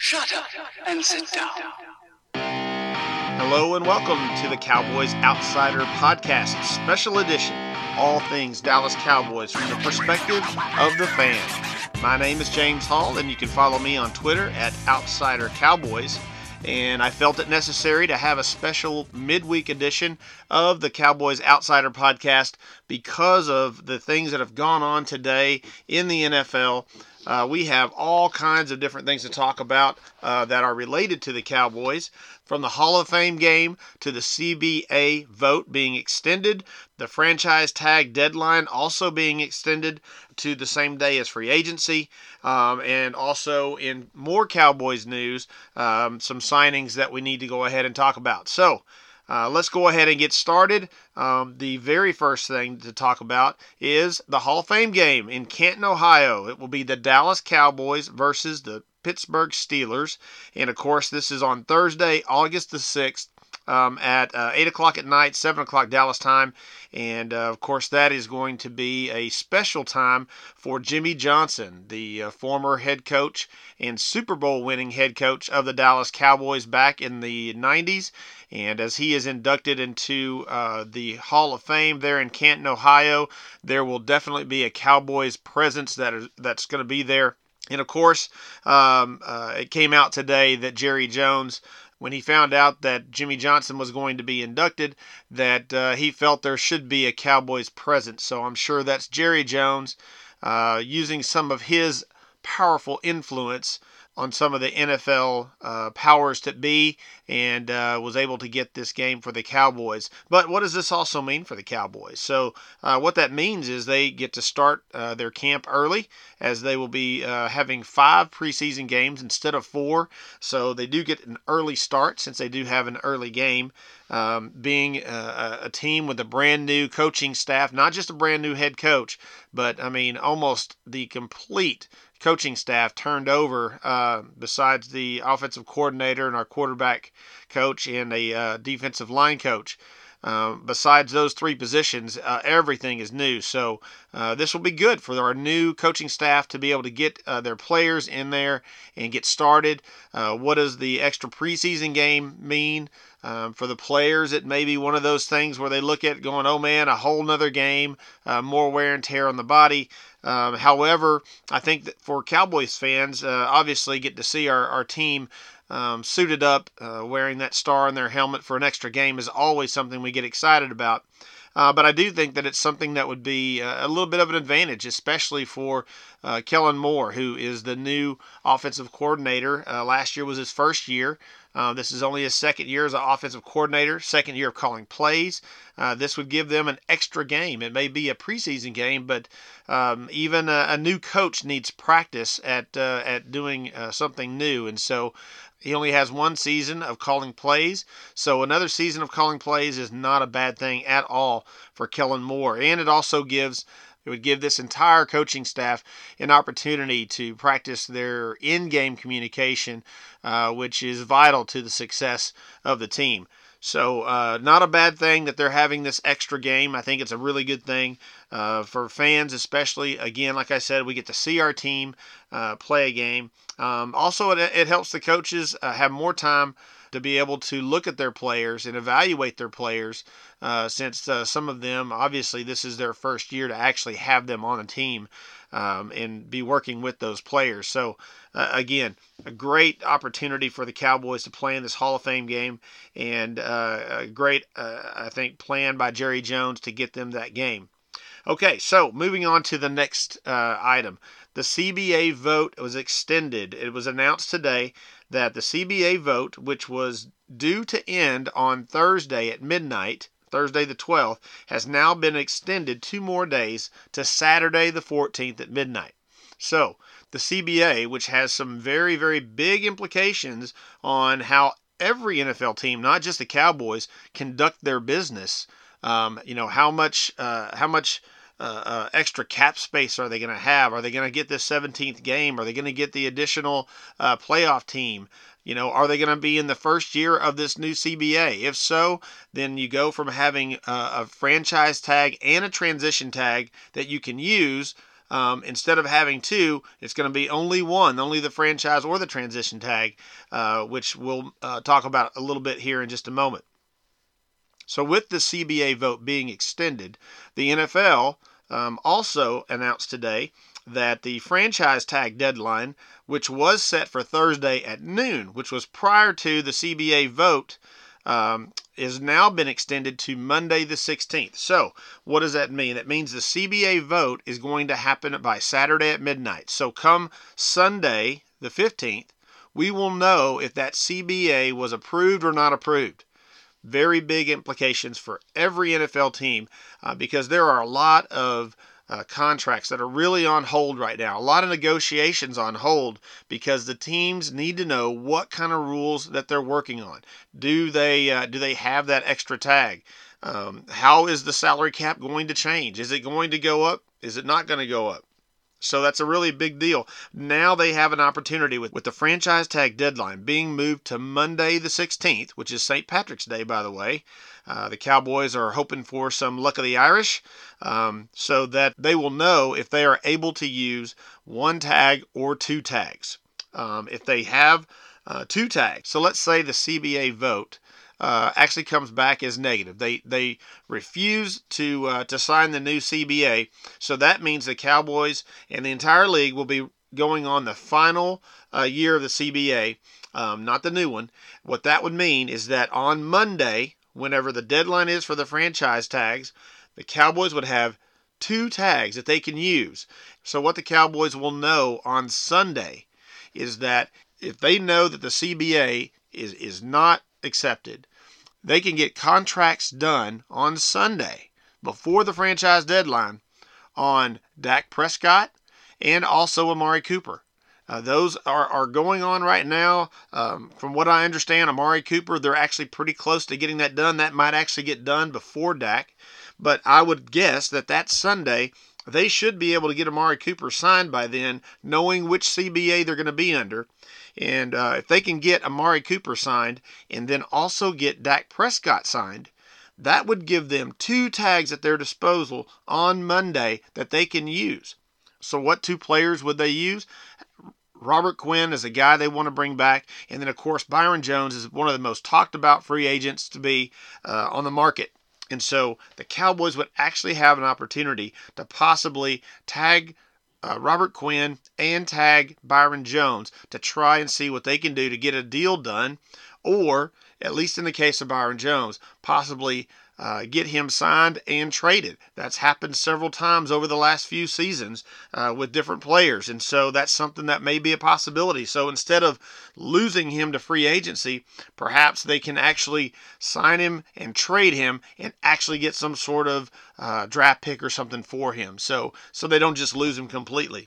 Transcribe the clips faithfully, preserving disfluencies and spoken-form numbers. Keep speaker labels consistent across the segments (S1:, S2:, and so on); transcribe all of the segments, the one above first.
S1: Shut up and sit down.
S2: Hello and welcome to the Cowboys Outsider Podcast, special edition. All things Dallas Cowboys from the perspective of the fan. My name is James Hall, and you can follow me on Twitter at Outsider Cowboys. And I felt it necessary to have a special midweek edition of the Cowboys Outsider Podcast because of the things that have gone on today in the N F L. Uh, we have all kinds of different things to talk about uh, that are related to the Cowboys, from the Hall of Fame game to the C B A vote being extended, the franchise tag deadline also being extended to the same day as free agency, um, and also in more Cowboys news, um, some signings that we need to go ahead and talk about. So, Uh, let's go ahead and get started. Um, the very first thing to talk about is the Hall of Fame game in Canton, Ohio. It will be the Dallas Cowboys versus the Pittsburgh Steelers. And, of course, this is on Thursday, August the sixth. Um, at uh, eight o'clock at night, seven o'clock Dallas time. And, uh, of course, that is going to be a special time for Jimmy Johnson, the uh, former head coach and Super Bowl winning head coach of the Dallas Cowboys back in the nineties. And as he is inducted into uh, the Hall of Fame there in Canton, Ohio, there will definitely be a Cowboys presence that is, that's going to be there. And, of course, um, uh, it came out today that Jerry Jones, when he found out that Jimmy Johnson was going to be inducted, that uh, he felt there should be a Cowboys presence. So I'm sure that's Jerry Jones uh, using some of his powerful influence on some of the N F L uh, powers that be, and uh, was able to get this game for the Cowboys. But what does this also mean for the Cowboys? So uh, what that means is they get to start uh, their camp early, as they will be uh, having five preseason games instead of four. So they do get an early start since they do have an early game. Um, being a, a team with a brand new coaching staff, not just a brand new head coach, but I mean almost the complete coaching staff turned over, uh, besides the offensive coordinator and our quarterback coach and a uh, defensive line coach. Uh, besides those three positions, uh, everything is new. So uh, this will be good for our new coaching staff to be able to get uh, their players in there and get started. Uh, what does the extra preseason game mean? Um, for the players, it may be one of those things where they look at it going, oh man, a whole nother game, uh, more wear and tear on the body. Um, however, I think that for Cowboys fans, uh, obviously get to see our, our team um, suited up, uh, wearing that star on their helmet for an extra game is always something we get excited about. Uh, but I do think that it's something that would be uh, a little bit of an advantage, especially for uh, Kellen Moore, who is the new offensive coordinator. Uh, last year was his first year. Uh, this is only his second year as an offensive coordinator, second year of calling plays. Uh, this would give them an extra game. It may be a preseason game, but um, even a, a new coach needs practice at uh, at doing uh, something new. And so he only has one season of calling plays. So another season of calling plays is not a bad thing at all for Kellen Moore. And it also gives It would give this entire coaching staff an opportunity to practice their in-game communication, uh, which is vital to the success of the team. So uh, not a bad thing that they're having this extra game. I think it's a really good thing uh, for fans, especially. Again, like I said, we get to see our team uh, play a game. Um, also, it, it helps the coaches uh, have more time to be able to look at their players and evaluate their players, uh, since uh, some of them, obviously, this is their first year to actually have them on a team um, and be working with those players. So, uh, again, a great opportunity for the Cowboys to play in this Hall of Fame game, and uh, a great, uh, I think, plan by Jerry Jones to get them that game. Okay, so moving on to the next uh, item. The C B A vote was extended. It was announced today that the C B A vote, which was due to end on Thursday at midnight, Thursday the twelfth, has now been extended two more days to Saturday the fourteenth at midnight. So, the C B A, which has some very, very big implications on how every N F L team, not just the Cowboys, conduct their business. Um, you know, how much, uh, how much uh, uh, extra cap space are they going to have? Are they going to get this seventeenth game? Are they going to get the additional uh, playoff team? You know, are they going to be in the first year of this new C B A? If so, then you go from having a, a franchise tag and a transition tag that you can use Um, instead of having two, it's going to be only one, only the franchise or the transition tag, uh, which we'll uh, talk about a little bit here in just a moment. So with the C B A vote being extended, the N F L um, also announced today that the franchise tag deadline, which was set for Thursday at noon, which was prior to the C B A vote, um, has now been extended to Monday the sixteenth. So what does that mean? That means the C B A vote is going to happen by Saturday at midnight. So come Sunday the fifteenth, we will know if that C B A was approved or not approved. Very big implications for every N F L team uh, because there are a lot of uh, contracts that are really on hold right now. A lot of negotiations on hold because the teams need to know what kind of rules that they're working on. Do they uh, do they have that extra tag? Um, how is the salary cap going to change? Is it going to go up? Is it not going to go up? So that's a really big deal. Now they have an opportunity with, with the franchise tag deadline being moved to Monday the sixteenth, which is Saint Patrick's Day, by the way. Uh, the Cowboys are hoping for some luck of the Irish um, so that they will know if they are able to use one tag or two tags. Um, if they have uh, two tags, so let's say the C B A vote Uh, actually comes back as negative. They they refuse to uh, to sign the new C B A. So that means the Cowboys and the entire league will be going on the final uh, year of the C B A, um, not the new one. What that would mean is that on Monday, whenever the deadline is for the franchise tags, the Cowboys would have two tags that they can use. So what the Cowboys will know on Sunday is that if they know that the C B A is is not accepted, they can get contracts done on Sunday before the franchise deadline on Dak Prescott and also Amari Cooper. Uh, those are, are going on right now. Um, from what I understand, Amari Cooper, they're actually pretty close to getting that done. That might actually get done before Dak. But I would guess that that Sunday, they should be able to get Amari Cooper signed by then, knowing which C B A they're going to be under. And uh, if they can get Amari Cooper signed and then also get Dak Prescott signed, that would give them two tags at their disposal on Monday that they can use. So what two players would they use? Robert Quinn is a guy they want to bring back. And then, of course, Byron Jones is one of the most talked about free agents to be uh, on the market. And so the Cowboys would actually have an opportunity to possibly tag uh, Robert Quinn and tag Byron Jones to try and see what they can do to get a deal done, or, at least in the case of Byron Jones, possibly uh, get him signed and traded. That's happened several times over the last few seasons uh, with different players, and so that's something that may be a possibility. So instead of losing him to free agency, perhaps they can actually sign him and trade him and actually get some sort of uh, draft pick or something for him, so so they don't just lose him completely.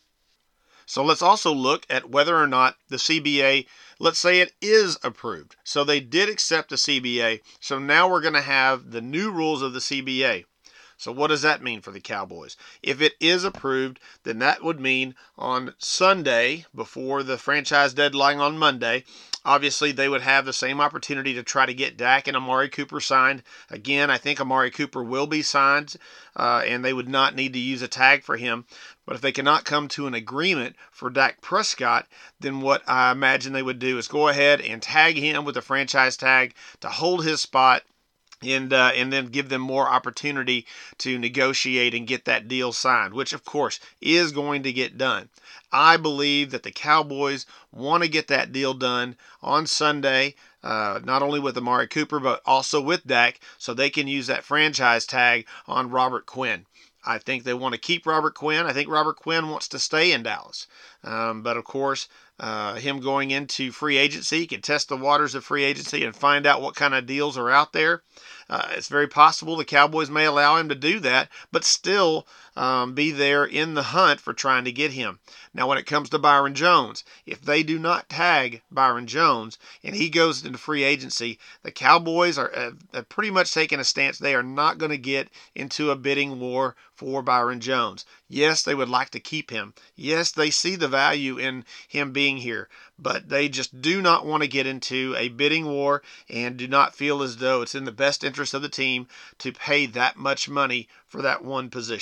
S2: So let's also look at whether or not the C B A, let's say it is approved. So they did accept the C B A. So now we're going to have the new rules of the C B A. So what does that mean for the Cowboys? If it is approved, then that would mean on Sunday, before the franchise deadline on Monday, obviously they would have the same opportunity to try to get Dak and Amari Cooper signed. Again, I think Amari Cooper will be signed, uh, and they would not need to use a tag for him. But if they cannot come to an agreement for Dak Prescott, then what I imagine they would do is go ahead and tag him with a franchise tag to hold his spot, and uh, and then give them more opportunity to negotiate and get that deal signed, which of course is going to get done. I believe that the Cowboys want to get that deal done on Sunday, uh, not only with Amari Cooper, but also with Dak, so they can use that franchise tag on Robert Quinn. I think they want to keep Robert Quinn. I think Robert Quinn wants to stay in Dallas. Um, but, of course, uh, him going into free agency, he can test the waters of free agency and find out what kind of deals are out there. Uh, it's very possible the Cowboys may allow him to do that, but still um, be there in the hunt for trying to get him. Now, when it comes to Byron Jones, if they do not tag Byron Jones and he goes into free agency, the Cowboys are uh, have pretty much taken a stance they are not going to get into a bidding war for Byron Jones. Yes, they would like to keep him. Yes, they see the value in him being here, but they just do not want to get into a bidding war and do not feel as though it's in the best interest of the team to pay that much money for that one position.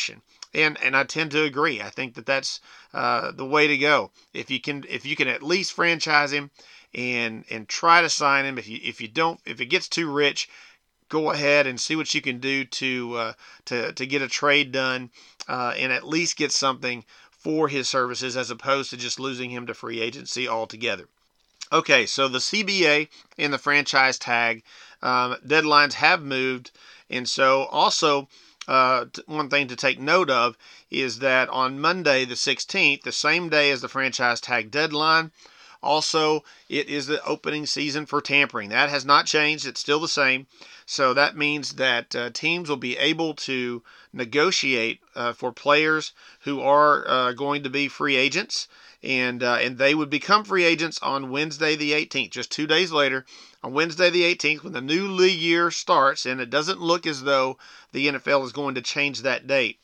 S2: And and I tend to agree. I think that that's uh, the way to go. If you can if you can at least franchise him and and try to sign him. If you if you don't if it gets too rich, go ahead and see what you can do to uh, to to get a trade done uh, and at least get something for his services as opposed to just losing him to free agency altogether. Okay, so the C B A and the franchise tag um, deadlines have moved, and so also. Uh, one thing to take note of is that on Monday the sixteenth, the same day as the franchise tag deadline, also it is the opening season for tampering. That has not changed. It's still the same. So that means that uh, teams will be able to negotiate uh, for players who are uh, going to be free agents, and uh, and they would become free agents on Wednesday the eighteenth, just two days later. On Wednesday the eighteenth, when the new league year starts, and it doesn't look as though the N F L is going to change that date.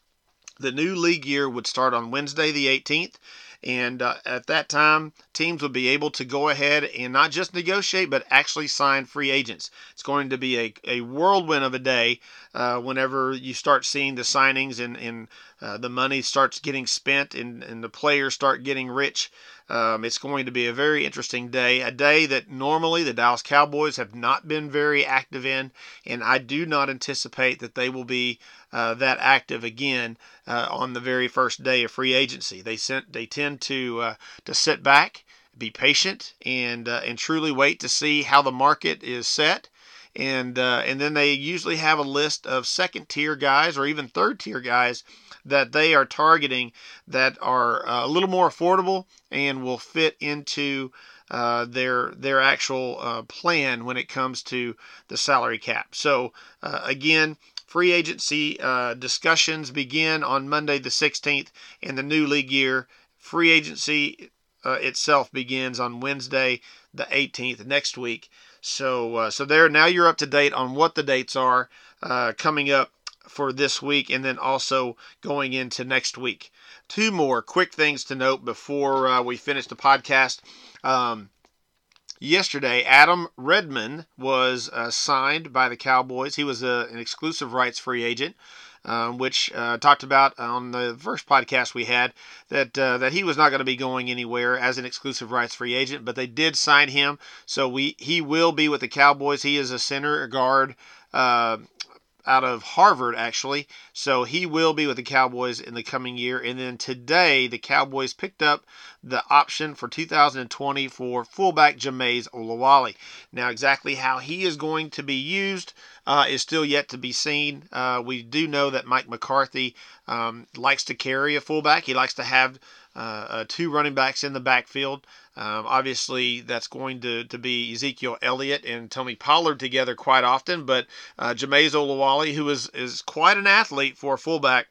S2: The new league year would start on Wednesday the eighteenth, and uh, at that time, teams would be able to go ahead and not just negotiate, but actually sign free agents. It's going to be a, a whirlwind of a day uh, whenever you start seeing the signings and, and uh, the money starts getting spent and, and the players start getting rich. Um, it's going to be a very interesting day, a day that normally the Dallas Cowboys have not been very active in, and I do not anticipate that they will be uh, that active again uh, on the very first day of free agency. They sent, they tend to uh, to sit back, be patient, and uh, and truly wait to see how the market is set. And uh, and then they usually have a list of second tier guys or even third tier guys that they are targeting that are uh, a little more affordable and will fit into uh, their their actual uh, plan when it comes to the salary cap. So uh, again, free agency uh, discussions begin on Monday the sixteenth, and the new league year free agency uh, itself begins on Wednesday the eighteenth next week. So, uh, so there. Now you're up to date on what the dates are uh, coming up for this week, and then also going into next week. Two more quick things to note before uh, we finish the podcast. Um, yesterday, Adam Redman was uh, signed by the Cowboys. He was a, an exclusive rights free agent. Um, which uh, talked about on the first podcast we had that uh, that he was not going to be going anywhere as an exclusive rights free agent, but they did sign him, so we he will be with the Cowboys. He is a center guard uh, out of Harvard, actually, so he will be with the Cowboys in the coming year. And then today, the Cowboys picked up the option for two thousand twenty for fullback Jamize Olawale. Now, exactly how he is going to be used uh, is still yet to be seen. Uh, we do know that Mike McCarthy um, likes to carry a fullback. He likes to have uh, uh, two running backs in the backfield. Um, obviously, that's going to, to be Ezekiel Elliott and Tony Pollard together quite often, but uh, Jamize Olawale, who is, is quite an athlete for a fullback,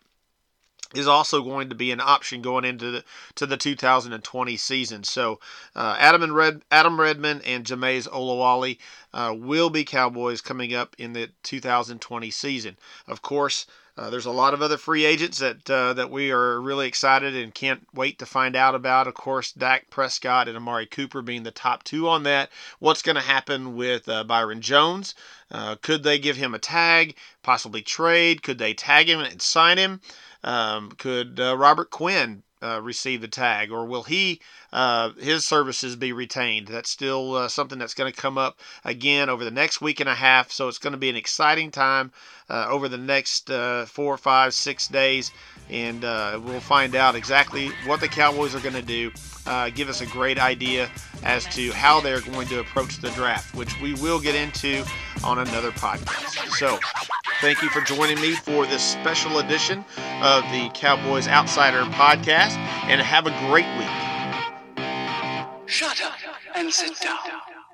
S2: is also going to be an option going into the to the two thousand twenty season. So uh, Adam and Red Adam Redman and Jamize Olawale uh, will be Cowboys coming up in the two thousand twenty season. Of course, uh, there's a lot of other free agents that uh, that we are really excited and can't wait to find out about. Of course, Dak Prescott and Amari Cooper being the top two on that. What's going to happen with uh, Byron Jones? Uh, could they give him a tag, possibly trade? Could they tag him and sign him? Um, could uh, Robert Quinn uh, receive the tag, or will he uh, his services be retained? That's still uh, something that's going to come up again over the next week and a half. So it's going to be an exciting time uh, over the next uh, four, five, six days, and uh, we'll find out exactly what the Cowboys are going to do. Uh, give us a great idea as to how they're going to approach the draft, which we will get into on another podcast. So thank you for joining me for this special edition of the Cowboys Outsider Podcast, and have a great week.
S1: Shut up and sit down.